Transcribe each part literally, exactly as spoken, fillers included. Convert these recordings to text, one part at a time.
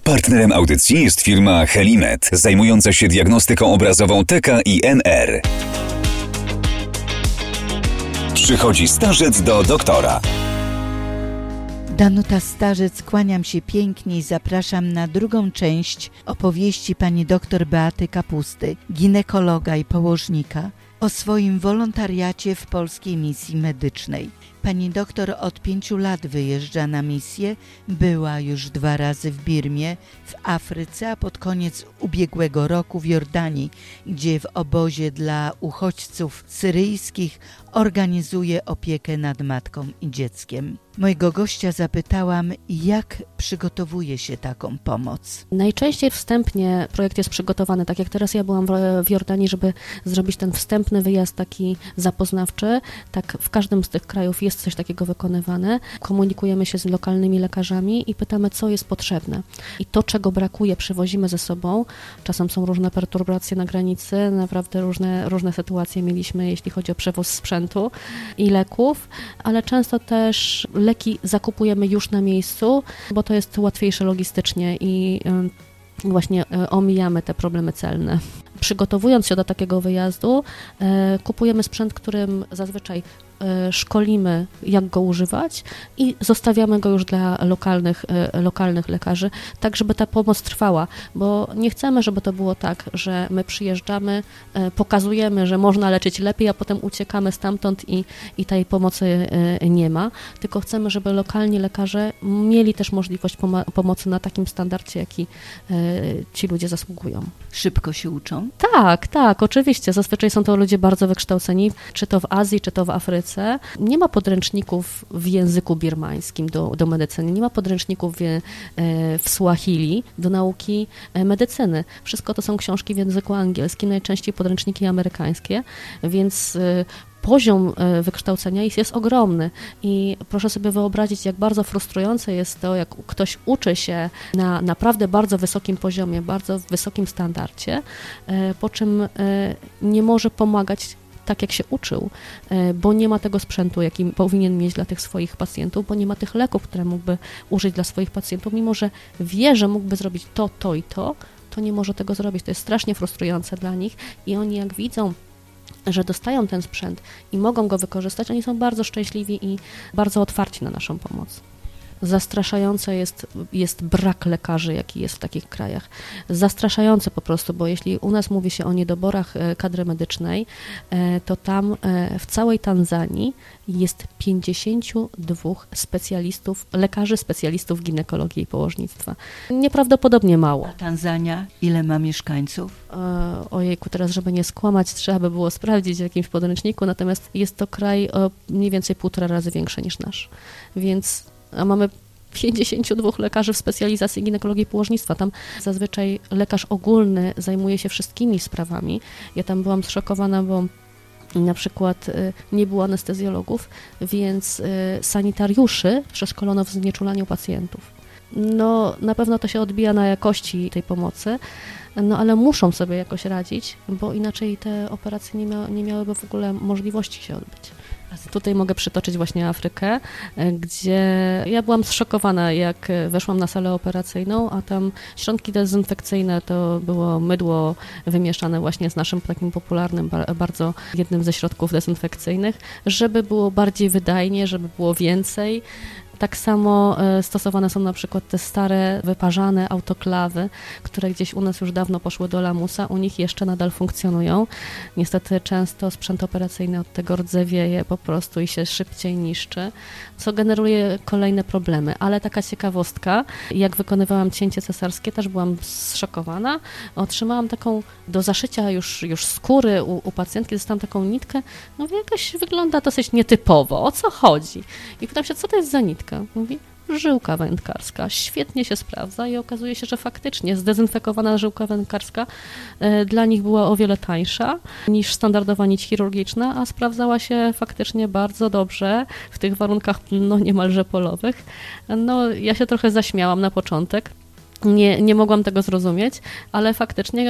Partnerem audycji jest firma Helimed, zajmująca się diagnostyką obrazową T K i N R. Przychodzi starzec do doktora. Danuta Starzec, kłaniam się pięknie i zapraszam na drugą część opowieści pani dr Beaty Kapusty, ginekologa i położnika, o swoim wolontariacie w Polskiej Misji Medycznej. Pani doktor od pięciu lat wyjeżdża na misję, była już dwa razy w Birmie, w Afryce, a pod koniec ubiegłego roku w Jordanii, gdzie w obozie dla uchodźców syryjskich organizuje opiekę nad matką i dzieckiem. Mojego gościa zapytałam, jak przygotowuje się taką pomoc. Najczęściej wstępnie projekt jest przygotowany, tak jak teraz ja byłam w Jordanii, żeby zrobić ten wstępny wyjazd taki zapoznawczy. Tak w każdym z tych krajów jest coś takiego wykonywane. Komunikujemy się z lokalnymi lekarzami i pytamy, co jest potrzebne. I to, czego brakuje, przywozimy ze sobą. Czasem są różne perturbacje na granicy, naprawdę różne, różne sytuacje mieliśmy, jeśli chodzi o przewóz sprzętu i leków, ale często też leki zakupujemy już na miejscu, bo to jest łatwiejsze logistycznie i właśnie omijamy te problemy celne. Przygotowując się do takiego wyjazdu, kupujemy sprzęt, którym zazwyczaj szkolimy, jak go używać i zostawiamy go już dla lokalnych, lokalnych lekarzy, tak żeby ta pomoc trwała, bo nie chcemy, żeby to było tak, że my przyjeżdżamy, pokazujemy, że można leczyć lepiej, a potem uciekamy stamtąd i, i tej pomocy nie ma, tylko chcemy, żeby lokalni lekarze mieli też możliwość pom- pomocy na takim standardzie, jaki ci ludzie zasługują. Szybko się uczą? Tak, tak, oczywiście. Zazwyczaj są to ludzie bardzo wykształceni, czy to w Azji, czy to w Afryce. Nie ma podręczników w języku birmańskim do, do medycyny, nie ma podręczników w, w Swahili do nauki medycyny. Wszystko to są książki w języku angielskim, najczęściej podręczniki amerykańskie, więc poziom wykształcenia jest, jest ogromny i proszę sobie wyobrazić, jak bardzo frustrujące jest to, jak ktoś uczy się na naprawdę bardzo wysokim poziomie, bardzo wysokim standardzie, po czym nie może pomagać tak, jak się uczył, bo nie ma tego sprzętu, jaki powinien mieć dla tych swoich pacjentów, bo nie ma tych leków, które mógłby użyć dla swoich pacjentów, mimo że wie, że mógłby zrobić to, to i to, to nie może tego zrobić. To jest strasznie frustrujące dla nich i oni jak widzą, że dostają ten sprzęt i mogą go wykorzystać, oni są bardzo szczęśliwi i bardzo otwarci na naszą pomoc. Zastraszające jest, jest brak lekarzy, jaki jest w takich krajach. Zastraszające po prostu, bo jeśli u nas mówi się o niedoborach kadry medycznej, to tam w całej Tanzanii jest pięćdziesięciu dwóch specjalistów, lekarzy specjalistów ginekologii i położnictwa. Nieprawdopodobnie mało. A Tanzania ile ma mieszkańców? Ojejku, teraz żeby nie skłamać, trzeba by było sprawdzić w jakimś podręczniku, natomiast jest to kraj o mniej więcej półtora razy większy niż nasz, więc a mamy pięćdziesięciu dwóch lekarzy w specjalizacji ginekologii i położnictwa. Tam zazwyczaj lekarz ogólny zajmuje się wszystkimi sprawami. Ja tam byłam zszokowana, bo na przykład nie było anestezjologów, więc sanitariuszy przeszkolono w znieczulaniu pacjentów. No, na pewno to się odbija na jakości tej pomocy, no ale muszą sobie jakoś radzić, bo inaczej te operacje nie, mia- nie miałyby w ogóle możliwości się odbyć. Tutaj mogę przytoczyć właśnie Afrykę, gdzie ja byłam zszokowana, jak weszłam na salę operacyjną, a tam środki dezynfekcyjne to było mydło wymieszane właśnie z naszym takim popularnym, bardzo jednym ze środków dezynfekcyjnych, żeby było bardziej wydajnie, żeby było więcej. Tak samo stosowane są na przykład te stare, wyparzane autoklawy, które gdzieś u nas już dawno poszły do lamusa, u nich jeszcze nadal funkcjonują. Niestety często sprzęt operacyjny od tego rdzewieje po prostu i się szybciej niszczy, co generuje kolejne problemy. Ale taka ciekawostka, jak wykonywałam cięcie cesarskie, też byłam zszokowana. Otrzymałam taką do zaszycia już, już skóry u, u pacjentki, dostałam taką nitkę, no jakaś wygląda dosyć nietypowo, o co chodzi? I pytam się, co to jest za nitka? Mówi, żyłka wędkarska, świetnie się sprawdza i okazuje się, że faktycznie zdezynfekowana żyłka wędkarska e, dla nich była o wiele tańsza niż standardowa nić chirurgiczna, a sprawdzała się faktycznie bardzo dobrze w tych warunkach no niemalże polowych. No ja się trochę zaśmiałam na początek. Nie, nie mogłam tego zrozumieć, ale faktycznie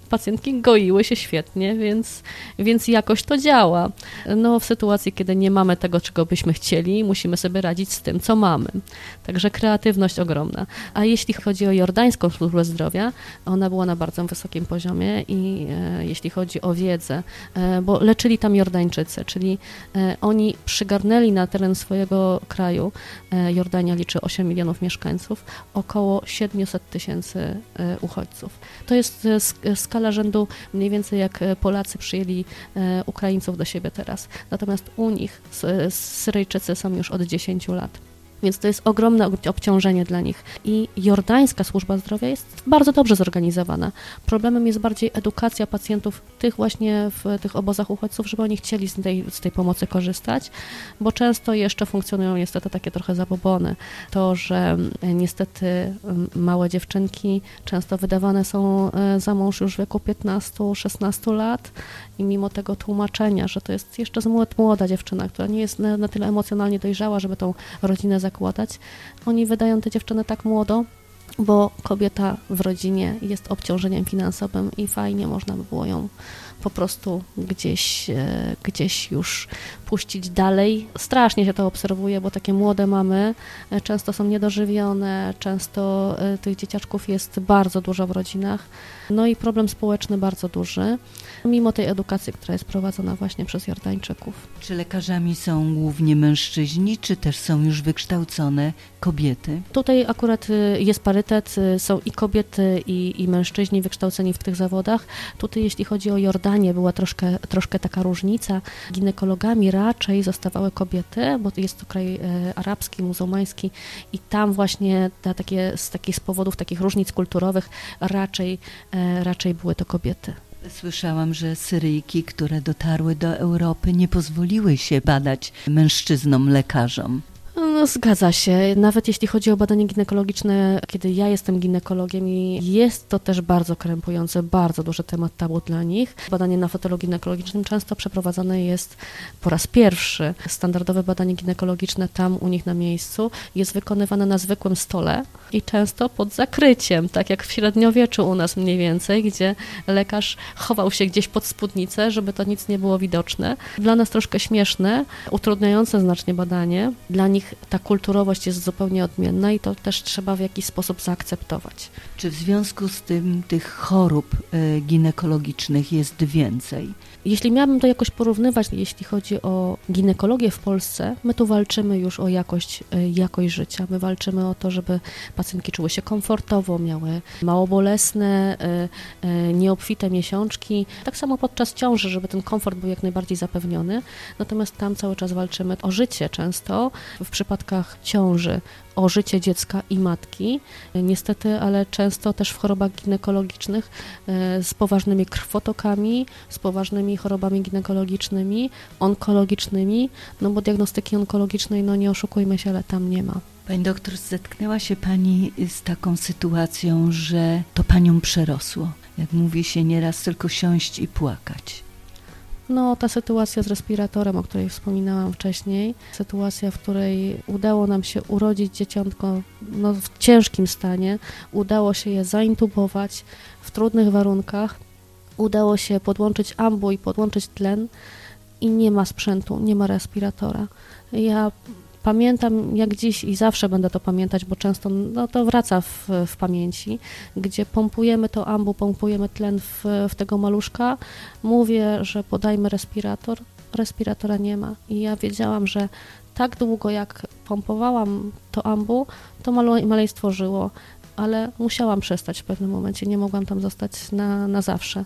pacjentki goiły się świetnie, więc, więc jakoś to działa. No w sytuacji, kiedy nie mamy tego, czego byśmy chcieli, musimy sobie radzić z tym, co mamy. Także kreatywność ogromna. A jeśli chodzi o jordańską służbę zdrowia, ona była na bardzo wysokim poziomie i e, jeśli chodzi o wiedzę, e, bo leczyli tam Jordańczycy, czyli e, oni przygarnęli na teren swojego kraju, e, Jordania liczy osiem milionów mieszkańców, około siedemset tysięcy e, uchodźców. To jest e, skala rzędu mniej więcej jak Polacy przyjęli e, Ukraińców do siebie teraz. Natomiast u nich s, Syryjczycy są już od dziesięciu lat. Więc to jest ogromne obciążenie dla nich. I jordańska służba zdrowia jest bardzo dobrze zorganizowana. Problemem jest bardziej edukacja pacjentów, tych właśnie w tych obozach uchodźców, żeby oni chcieli z tej, z tej pomocy korzystać, bo często jeszcze funkcjonują niestety takie trochę zabobony. To, że niestety małe dziewczynki często wydawane są za mąż już w wieku piętnastu szesnastu lat i mimo tego tłumaczenia, że to jest jeszcze młoda dziewczyna, która nie jest na, na tyle emocjonalnie dojrzała, żeby tą rodzinę zakładać, oni wydają te dziewczyny tak młodo, bo kobieta w rodzinie jest obciążeniem finansowym i fajnie można by było ją po prostu gdzieś, gdzieś już puścić dalej. Strasznie się to obserwuje, bo takie młode mamy często są niedożywione, często tych dzieciaczków jest bardzo dużo w rodzinach. No i problem społeczny bardzo duży, mimo tej edukacji, która jest prowadzona właśnie przez Jordańczyków. Czy lekarzami są głównie mężczyźni, czy też są już wykształcone kobiety? Tutaj akurat jest parytet, są i kobiety, i, i mężczyźni wykształceni w tych zawodach. Tutaj jeśli chodzi o Jordanię, była troszkę, troszkę taka różnica. Ginekologami raczej zostawały kobiety, bo jest to kraj arabski, muzułmański i tam właśnie ta, takie, z takich z powodów takich różnic kulturowych raczej, raczej były to kobiety. Słyszałam, że Syryjki, które dotarły do Europy, nie pozwoliły się badać mężczyznom, lekarzom. No, zgadza się. Nawet jeśli chodzi o badanie ginekologiczne, kiedy ja jestem ginekologiem i jest to też bardzo krępujące, bardzo duży temat tabu dla nich. Badanie na fotelu ginekologicznym często przeprowadzane jest po raz pierwszy. Standardowe badanie ginekologiczne tam u nich na miejscu jest wykonywane na zwykłym stole i często pod zakryciem, tak jak w średniowieczu u nas mniej więcej, gdzie lekarz chował się gdzieś pod spódnicę, żeby to nic nie było widoczne. Dla nas troszkę śmieszne, utrudniające znacznie badanie. Dla nich ta kulturowość jest zupełnie odmienna i to też trzeba w jakiś sposób zaakceptować. Czy w związku z tym tych chorób y, ginekologicznych jest więcej? Jeśli miałabym to jakoś porównywać, jeśli chodzi o ginekologię w Polsce, my tu walczymy już o jakość, y, jakość życia. My walczymy o to, żeby pacjentki czuły się komfortowo, miały mało bolesne, y, y, nieobfite miesiączki. Tak samo podczas ciąży, żeby ten komfort był jak najbardziej zapewniony. Natomiast tam cały czas walczymy o życie często. W przypadkach ciąży o życie dziecka i matki, niestety, ale często też w chorobach ginekologicznych z poważnymi krwotokami, z poważnymi chorobami ginekologicznymi, onkologicznymi, no bo diagnostyki onkologicznej, no nie oszukujmy się, ale tam nie ma. Pani doktor, zetknęła się Pani z taką sytuacją, że to Panią przerosło. Jak mówi się nieraz, tylko siąść i płakać. No, ta sytuacja z respiratorem, o której wspominałam wcześniej, sytuacja, w której udało nam się urodzić dzieciątko no, w ciężkim stanie, udało się je zaintubować w trudnych warunkach, udało się podłączyć ambu i podłączyć tlen i nie ma sprzętu, nie ma respiratora. Ja pamiętam jak dziś i zawsze będę to pamiętać, bo często no, to wraca w, w pamięci, gdzie pompujemy to ambu, pompujemy tlen w, w tego maluszka, mówię, że podajmy respirator, respiratora nie ma i ja wiedziałam, że tak długo jak pompowałam to ambu, to male, maleństwo żyło, ale musiałam przestać w pewnym momencie, nie mogłam tam zostać na, na zawsze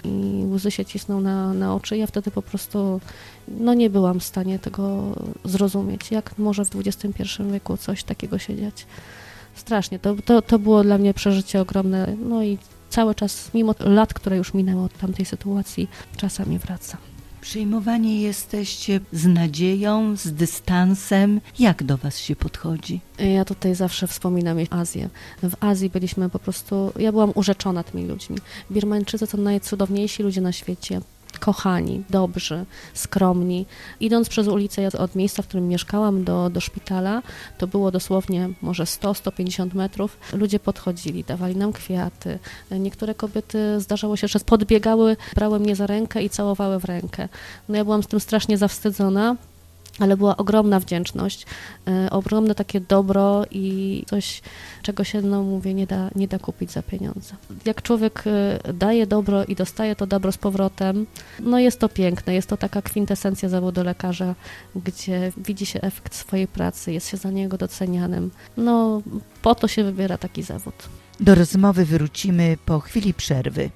i łzy się cisną na, na oczy. Ja wtedy po prostu no nie byłam w stanie tego zrozumieć, jak może w dwudziestym pierwszym wieku coś takiego się dziać. Strasznie, to, to, to było dla mnie przeżycie ogromne, no i cały czas, mimo lat, które już minęły od tamtej sytuacji, czasami wraca. Przyjmowani jesteście z nadzieją, z dystansem. Jak do Was się podchodzi? Ja tutaj zawsze wspominam Azję. W Azji byliśmy po prostu, ja byłam urzeczona tymi ludźmi. Birmańczycy to najcudowniejsi ludzie na świecie. kochani, dobrzy, skromni. Idąc przez ulicę od miejsca, w którym mieszkałam do, do szpitala, to było dosłownie może sto do stu pięćdziesięciu metrów. Ludzie podchodzili, dawali nam kwiaty. Niektóre kobiety, zdarzało się, że podbiegały, brały mnie za rękę i całowały w rękę. No ja byłam z tym strasznie zawstydzona, ale była ogromna wdzięczność, e, ogromne takie dobro i coś, czego się, no mówię, nie da, nie da kupić za pieniądze. Jak człowiek e, daje dobro i dostaje to dobro z powrotem, no jest to piękne, jest to taka kwintesencja zawodu lekarza, gdzie widzi się efekt swojej pracy, jest się za niego docenianym. No po to się wybiera taki zawód. Do rozmowy wrócimy po chwili przerwy.